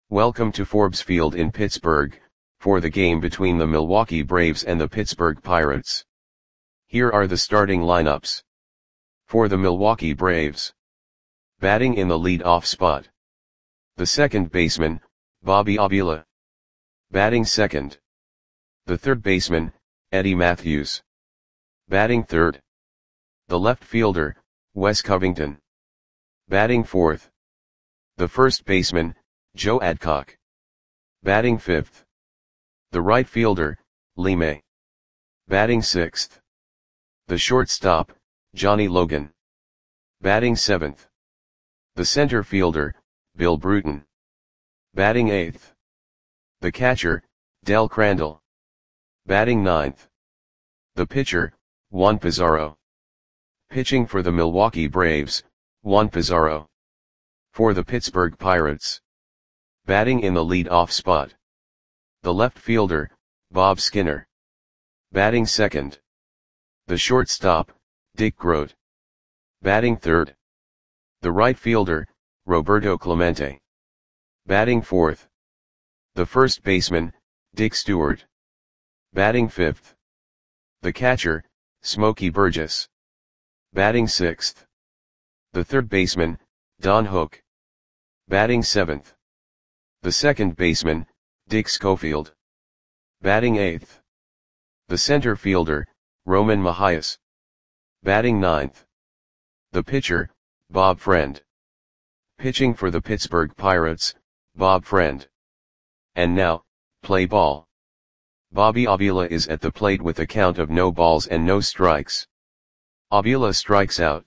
Welcome to Forbes Field in Pittsburgh, for the game between the Milwaukee Braves and the Pittsburgh Pirates. Here are the starting lineups. For the Milwaukee Braves. Batting in the lead-off spot. The second baseman, Bobby Avila. Batting second. The third baseman, Eddie Mathews. Batting third. The left fielder, Wes Covington. Batting fourth. The first baseman, Joe Adcock. Batting fifth. The right fielder, Lee May. Batting sixth. The shortstop, Johnny Logan. Batting seventh. The center fielder, Bill Bruton. Batting eighth. The catcher, Del Crandall. Batting ninth. The pitcher, Juan Pizarro. Pitching for the Milwaukee Braves, Juan Pizarro. For the Pittsburgh Pirates. Batting in the lead-off spot. The left fielder, Bob Skinner. Batting second. The shortstop, Dick Groat. Batting third. The right fielder, Roberto Clemente. Batting fourth. The first baseman, Dick Stewart. Batting fifth. The catcher, Smokey Burgess. Batting sixth. The third baseman, Don Hook. Batting seventh. The second baseman, Dick Schofield. Batting eighth. The center fielder, Roman Mahias. Batting ninth. The pitcher, Bob Friend. Pitching for the Pittsburgh Pirates, Bob Friend. And now, play ball. Bobby Avila is at the plate with a count of no balls and no strikes. Avila strikes out.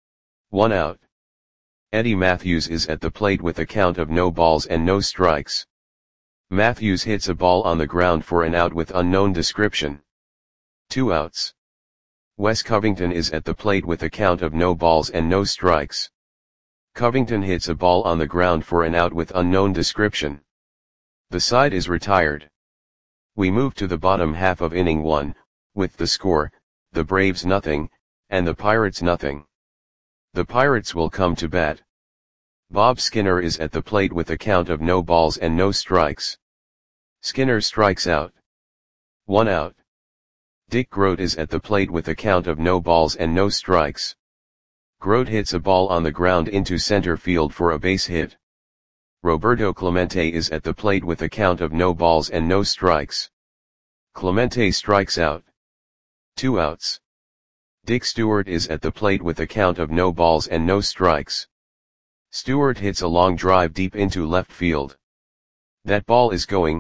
1 out. Eddie Mathews is at the plate with a count of no balls and no strikes. Mathews hits a ball on the ground for an out with unknown description. 2 outs. Wes Covington is at the plate with a count of no balls and no strikes. Covington hits a ball on the ground for an out with unknown description. The side is retired. We move to the bottom half of inning 1, with the score, the Braves nothing, and the Pirates nothing. The Pirates will come to bat. Bob Skinner is at the plate with a count of no balls and no strikes. Skinner strikes out. 1 out. Dick Groat is at the plate with a count of no balls and no strikes. Groat hits a ball on the ground into center field for a base hit. Roberto Clemente is at the plate with a count of no balls and no strikes. Clemente strikes out. 2 outs. Dick Stewart is at the plate with a count of no balls and no strikes. Stewart hits a long drive deep into left field. That ball is gone.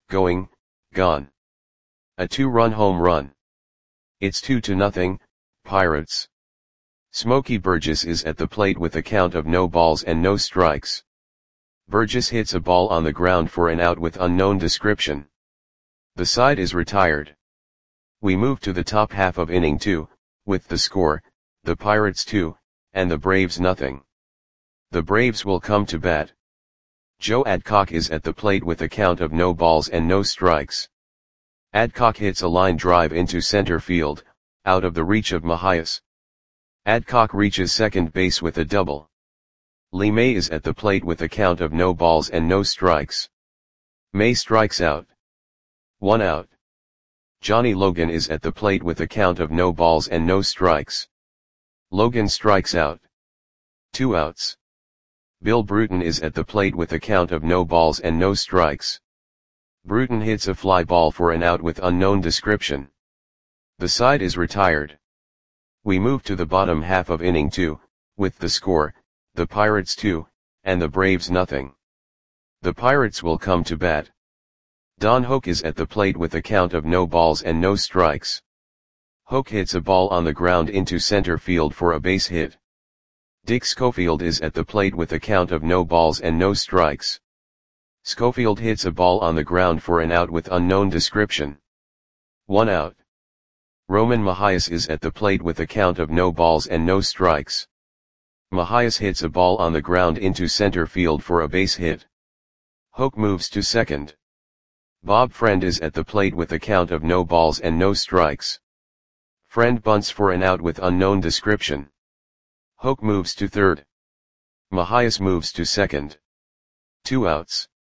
A 2-run home run. It's 2-0, Pirates. Smokey Burgess is at the plate with a count of no balls and no strikes. Burgess hits a ball on the ground for an out with unknown description. The side is retired. We move to the top half of inning 2, with the score, the Pirates 2, and the Braves nothing. The Braves will come to bat. Joe Adcock is at the plate with a count of no balls and no strikes. Adcock hits a line drive into center field, out of the reach of Mahias. Adcock reaches second base with a double. Lee May is at the plate with a count of no balls and no strikes. May strikes out. 1 out. Johnny Logan is at the plate with a count of no balls and no strikes. Logan strikes out. 2 outs. Bill Bruton is at the plate with a count of no balls and no strikes. Bruton hits a fly ball for an out with unknown description. The side is retired. We move to the bottom half of inning 2, with the score, the Pirates 2, and the Braves nothing. The Pirates will come to bat. Don Hook is at the plate with a count of no balls and no strikes. Hook hits a ball on the ground into center field for a base hit. Dick Schofield is at the plate with a count of no balls and no strikes. Schofield hits a ball on the ground for an out with unknown description. 1 out. Roman Mahias is at the plate with a count of no balls and no strikes. Mahias hits a ball on the ground into center field for a base hit. Hook moves to second. Bob Friend is at the plate with a count of no balls and no strikes. Friend bunts for an out with unknown description. Hook moves to third. Mahias moves to second. 2 outs.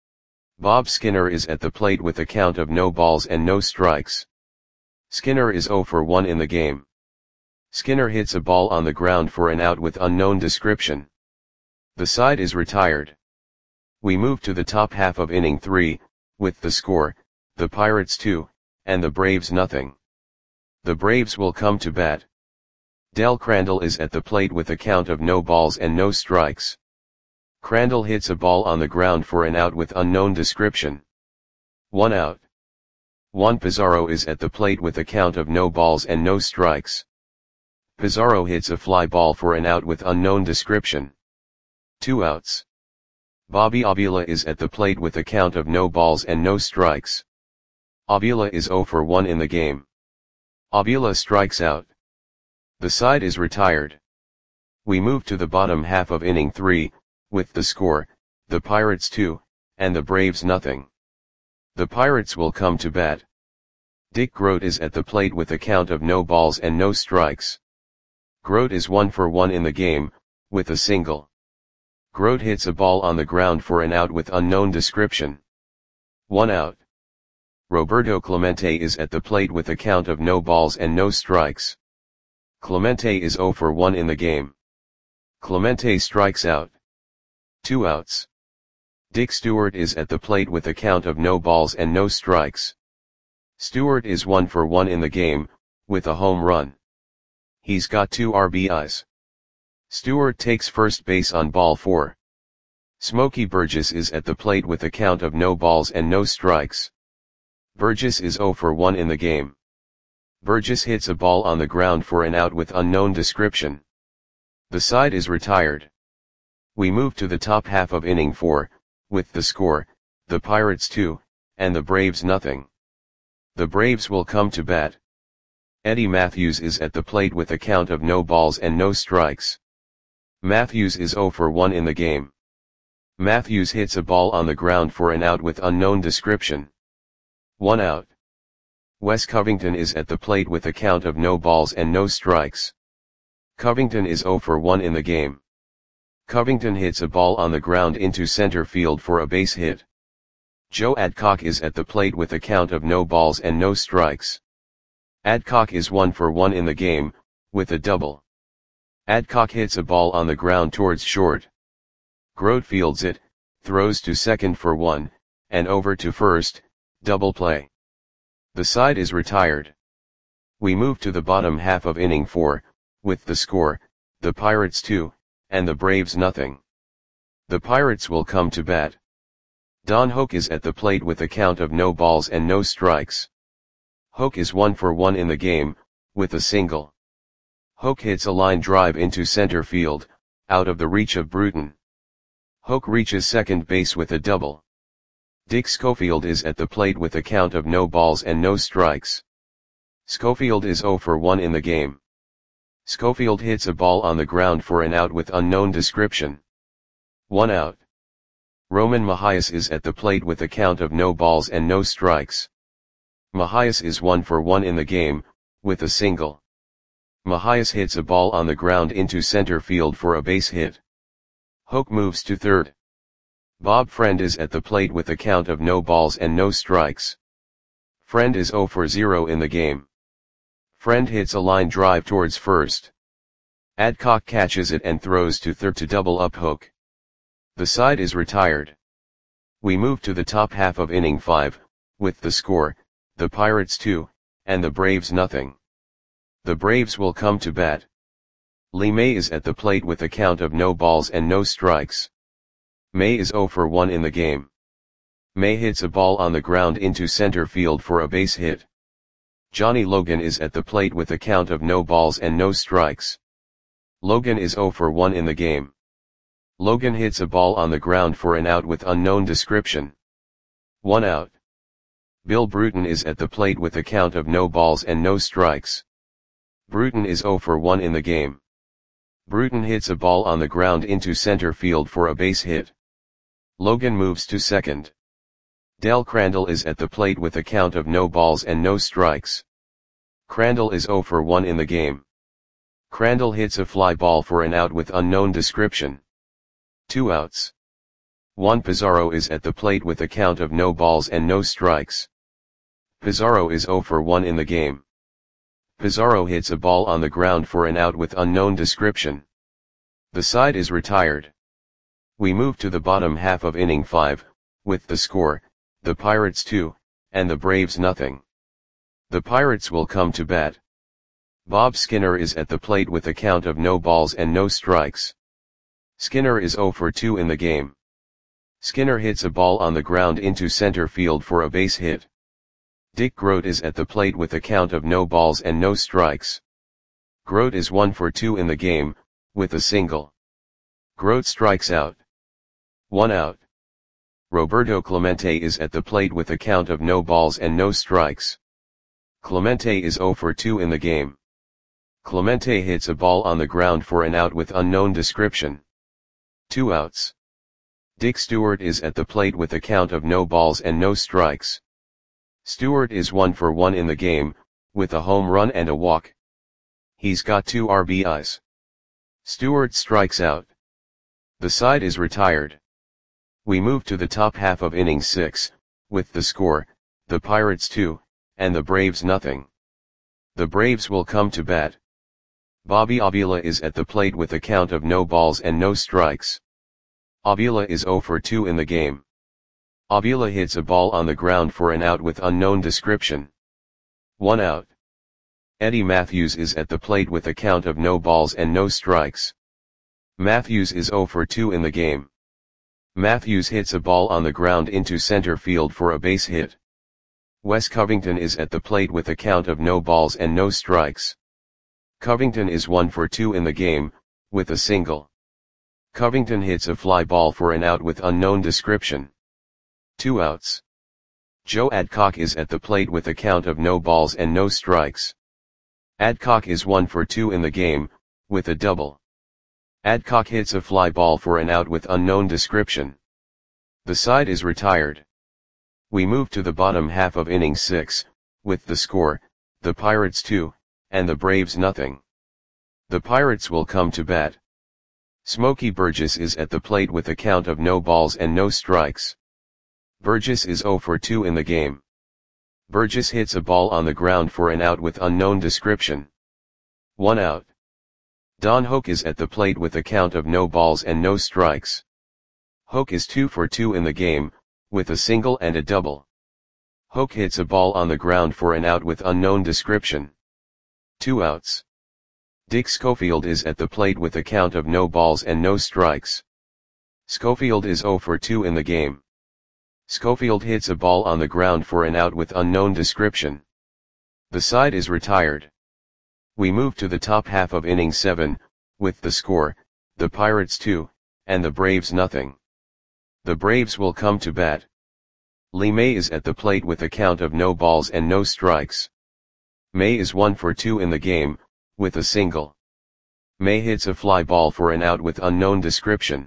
Bob Skinner is at the plate with a count of no balls and no strikes. Skinner is 0 for 1 in the game. Skinner hits a ball on the ground for an out with unknown description. The side is retired. We move to the top half of inning 3, with the score, the Pirates 2, and the Braves nothing. The Braves will come to bat. Del Crandall is at the plate with a count of no balls and no strikes. Crandall hits a ball on the ground for an out with unknown description. 1 out. Juan Pizarro is at the plate with a count of no balls and no strikes. Pizarro hits a fly ball for an out with unknown description. 2 outs. Bobby Avila is at the plate with a count of no balls and no strikes. Avila is 0 for 1 in the game. Avila strikes out. The side is retired. We move to the bottom half of inning 3, with the score, the Pirates 2, and the Braves nothing. The Pirates will come to bat. Dick Groat is at the plate with a count of no balls and no strikes. Groat is 1 for 1 in the game, with a single. Groat hits a ball on the ground for an out with unknown description. 1 out. Roberto Clemente is at the plate with a count of no balls and no strikes. Clemente is 0 for 1 in the game. Clemente strikes out. 2 outs. Dick Stewart is at the plate with a count of no balls and no strikes. Stewart is 1 for 1 in the game, with a home run. He's got 2 RBIs. Stewart takes first base on ball 4. Smokey Burgess is at the plate with a count of no balls and no strikes. Burgess is 0 for 1 in the game. Burgess hits a ball on the ground for an out with unknown description. The side is retired. We move to the top half of inning 4, with the score, the Pirates 2, and the Braves nothing. The Braves will come to bat. Eddie Matthews is at the plate with a count of no balls and no strikes. Matthews is 0 for 1 in the game. Matthews hits a ball on the ground for an out with unknown description. 1 out. Wes Covington is at the plate with a count of no balls and no strikes. Covington is 0 for 1 in the game. Covington hits a ball on the ground into center field for a base hit. Joe Adcock is at the plate with a count of no balls and no strikes. Adcock is 1 for 1 in the game, with a double. Adcock hits a ball on the ground towards short. Groat fields it, throws to second for 1, and over to first, double play. The side is retired. We move to the bottom half of inning 4, with the score, the Pirates 2, and the Braves nothing. The Pirates will come to bat. Don Hoak is at the plate with a count of no balls and no strikes. Hoak is 1 for 1 in the game, with a single. Hoak hits a line drive into center field, out of the reach of Bruton. Hoak reaches second base with a double. Dick Schofield is at the plate with a count of no balls and no strikes. Schofield is 0 for 1 in the game. Schofield hits a ball on the ground for an out with unknown description. 1 out. Roman Mahias is at the plate with a count of no balls and no strikes. Mahias is 1 for 1 in the game, with a single. Mahias hits a ball on the ground into center field for a base hit. Hoak moves to third. Bob Friend is at the plate with a count of no balls and no strikes. Friend is 0 for 0 in the game. Friend hits a line drive towards first. Adcock catches it and throws to third to double up Hoak. The side is retired. We move to the top half of inning 5, with the score, the Pirates 2, and the Braves nothing. The Braves will come to bat. Lee May is at the plate with a count of no balls and no strikes. May is 0 for 1 in the game. May hits a ball on the ground into center field for a base hit. Johnny Logan is at the plate with a count of no balls and no strikes. Logan is 0 for 1 in the game. Logan hits a ball on the ground for an out with unknown description. 1 out. Bill Bruton is at the plate with a count of no balls and no strikes. Bruton is 0 for 1 in the game. Bruton hits a ball on the ground into center field for a base hit. Logan moves to second. Del Crandall is at the plate with a count of no balls and no strikes. Crandall is 0 for 1 in the game. Crandall hits a fly ball for an out with unknown description. 2 outs. Juan Pizarro is at the plate with a count of no balls and no strikes. Pizarro is 0 for 1 in the game. Pizarro hits a ball on the ground for an out with unknown description. The side is retired. We move to the bottom half of inning 5, with the score, the Pirates 2, and the Braves nothing. The Pirates will come to bat. Bob Skinner is at the plate with a count of no balls and no strikes. Skinner is 0 for 2 in the game. Skinner hits a ball on the ground into center field for a base hit. Dick Groat is at the plate with a count of no balls and no strikes. Groat is 1 for 2 in the game, with a single. Groat strikes out. 1 out. Roberto Clemente is at the plate with a count of no balls and no strikes. Clemente is 0 for 2 in the game. Clemente hits a ball on the ground for an out with unknown description. 2 outs. Dick Stewart is at the plate with a count of no balls and no strikes. Stewart is 1 for 1 in the game, with a home run and a walk. He's got 2 RBIs. Stewart strikes out. The side is retired. We move to the top half of inning 6, with the score, the Pirates 2, and the Braves nothing. The Braves will come to bat. Bobby Avila is at the plate with a count of no balls and no strikes. Avila is 0 for 2 in the game. Avila hits a ball on the ground for an out with unknown description. 1 out. Eddie Matthews is at the plate with a count of no balls and no strikes. Matthews is 0 for 2 in the game. Matthews hits a ball on the ground into center field for a base hit. Wes Covington is at the plate with a count of no balls and no strikes. Covington is 1 for 2 in the game, with a single. Covington hits a fly ball for an out with unknown description. 2 outs. Joe Adcock is at the plate with a count of no balls and no strikes. Adcock is 1 for 2 in the game, with a double. Adcock hits a fly ball for an out with unknown description. The side is retired. We move to the bottom half of inning 6, with the score, the Pirates 2, and the Braves nothing. The Pirates will come to bat. Smokey Burgess is at the plate with a count of no balls and no strikes. Burgess is 0 for 2 in the game. Burgess hits a ball on the ground for an out with unknown description. 1 out. Don Hoak is at the plate with a count of no balls and no strikes. Hoak is 2 for 2 in the game, with a single and a double. Hoak hits a ball on the ground for an out with unknown description. 2 outs. Dick Schofield is at the plate with a count of no balls and no strikes. Schofield is 0 for 2 in the game. Schofield hits a ball on the ground for an out with unknown description. The side is retired. We move to the top half of inning 7, with the score, the Pirates 2, and the Braves nothing. The Braves will come to bat. Lee May is at the plate with a count of no balls and no strikes. May is 1 for 2 in the game, with a single. May hits a fly ball for an out with unknown description.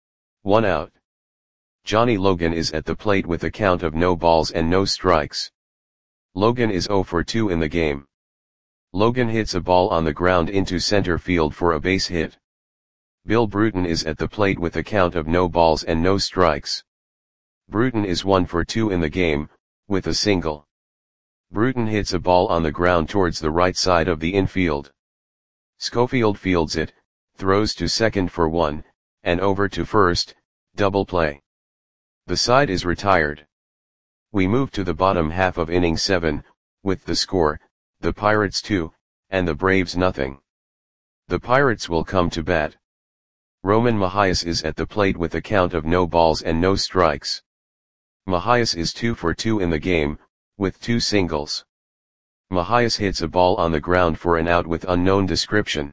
1 out. Johnny Logan is at the plate with a count of no balls and no strikes. Logan is 0 for 2 in the game. Logan hits a ball on the ground into center field for a base hit. Bill Bruton is at the plate with a count of no balls and no strikes. Bruton is 1 for 2 in the game, with a single. Bruton hits a ball on the ground towards the right side of the infield. Schofield fields it, throws to second for 1, and over to first, double play. The side is retired. We move to the bottom half of inning 7, with the score, the Pirates 2, and the Braves nothing. The Pirates will come to bat. Roman Mahias is at the plate with a count of no balls and no strikes. Mahias is 2 for 2 in the game, with 2 singles. Mahias hits a ball on the ground for an out with unknown description.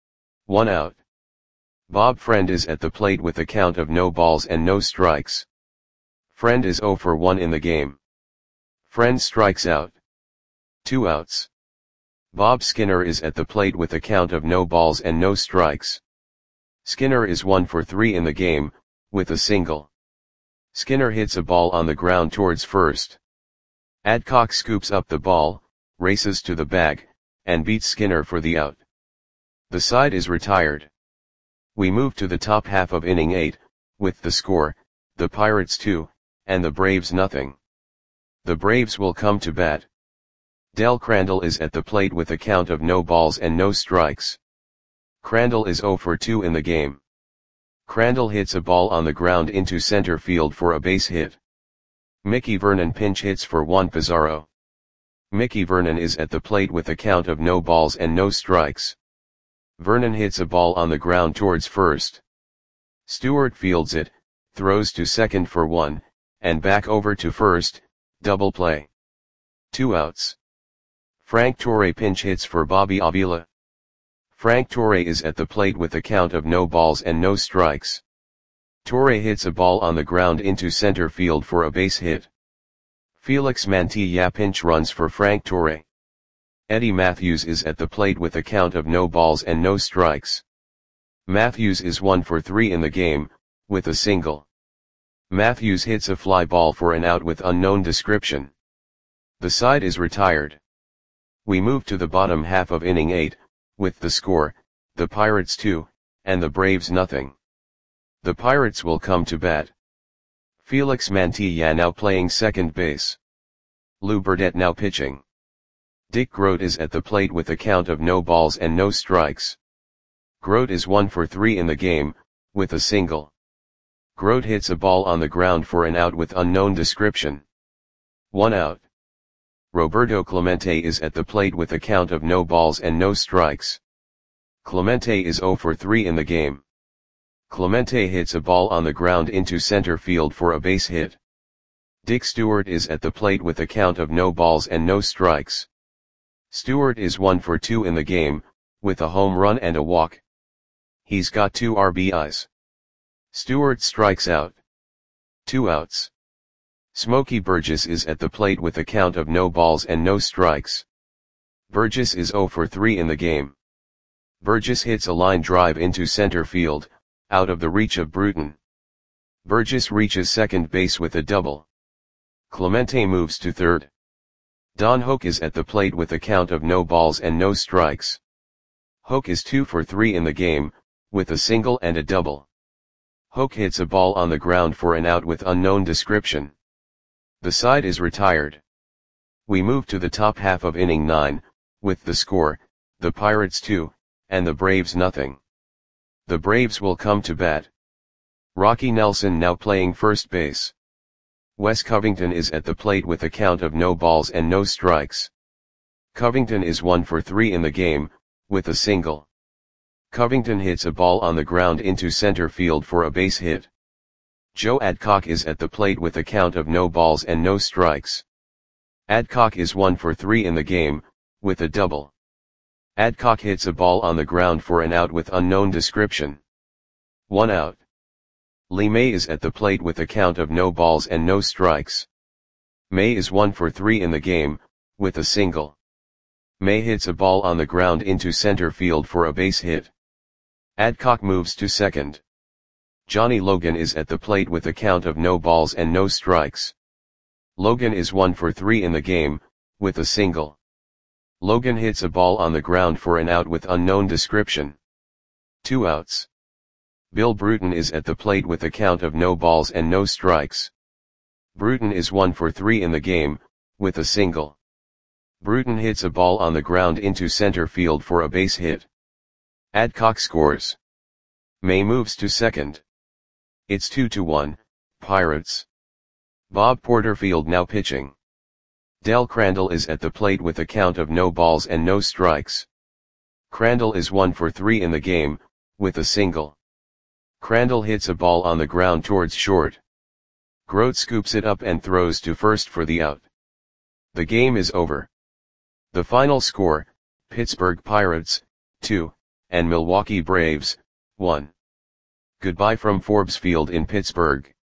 1 out. Bob Friend is at the plate with a count of no balls and no strikes. Friend is 0 for 1 in the game. Friend strikes out. 2 outs. Bob Skinner is at the plate with a count of no balls and no strikes. Skinner is 1 for 3 in the game, with a single. Skinner hits a ball on the ground towards first. Adcock scoops up the ball, races to the bag, and beats Skinner for the out. The side is retired. We move to the top half of inning 8, with the score, the Pirates 2, and the Braves nothing. The Braves will come to bat. Del Crandall is at the plate with a count of no balls and no strikes. Crandall is 0 for 2 in the game. Crandall hits a ball on the ground into center field for a base hit. Mickey Vernon pinch hits for Juan Pizarro. Mickey Vernon is at the plate with a count of no balls and no strikes. Vernon hits a ball on the ground towards first. Stewart fields it, throws to second for 1, and back over to first, double play. 2 outs. Frank Torre pinch hits for Bobby Avila. Frank Torre is at the plate with a count of no balls and no strikes. Torre hits a ball on the ground into center field for a base hit. Felix Mantilla pinch runs for Frank Torre. Eddie Matthews is at the plate with a count of no balls and no strikes. Matthews is 1 for 3 in the game, with a single. Matthews hits a fly ball for an out with unknown description. The side is retired. We move to the bottom half of inning 8, with the score, the Pirates 2, and the Braves nothing. The Pirates will come to bat. Felix Mantilla now playing second base. Lou Burdett now pitching. Dick Groat is at the plate with a count of no balls and no strikes. Groat is 1 for 3 in the game, with a single. Groat hits a ball on the ground for an out with unknown description. 1 out. Roberto Clemente is at the plate with a count of no balls and no strikes. Clemente is 0 for 3 in the game. Clemente hits a ball on the ground into center field for a base hit. Dick Stewart is at the plate with a count of no balls and no strikes. Stewart is 1 for 2 in the game, with a home run and a walk. He's got 2 RBIs. Stewart strikes out. 2 outs. Smokey Burgess is at the plate with a count of no balls and no strikes. Burgess is 0 for 3 in the game. Burgess hits a line drive into center field, out of the reach of Bruton. Burgess reaches second base with a double. Clemente moves to third. Don Hoak is at the plate with a count of no balls and no strikes. Hoak is 2 for 3 in the game, with a single and a double. Hoak hits a ball on the ground for an out with unknown description. The side is retired. We move to the top half of inning 9, with the score, the Pirates 2, and the Braves nothing. The Braves will come to bat. Rocky Nelson now playing first base. Wes Covington is at the plate with a count of no balls and no strikes. Covington is 1 for 3 in the game, with a single. Covington hits a ball on the ground into center field for a base hit. Joe Adcock is at the plate with a count of no balls and no strikes. Adcock is 1 for 3 in the game, with a double. Adcock hits a ball on the ground for an out with unknown description. 1 out. Lee May is at the plate with a count of no balls and no strikes. May is 1 for 3 in the game, with a single. May hits a ball on the ground into center field for a base hit. Adcock moves to second. Johnny Logan is at the plate with a count of no balls and no strikes. Logan is 1 for 3 in the game, with a single. Logan hits a ball on the ground for an out with unknown description. 2 outs. Bill Bruton is at the plate with a count of no balls and no strikes. Bruton is 1 for 3 in the game, with a single. Bruton hits a ball on the ground into center field for a base hit. Adcock scores. May moves to second. It's 2-1, Pirates. Bob Porterfield now pitching. Del Crandall is at the plate with a count of no balls and no strikes. Crandall is 1 for 3 in the game, with a single. Crandall hits a ball on the ground towards short. Groat scoops it up and throws to first for the out. The game is over. The final score, Pittsburgh Pirates, 2, and Milwaukee Braves, 1. Goodbye from Forbes Field in Pittsburgh.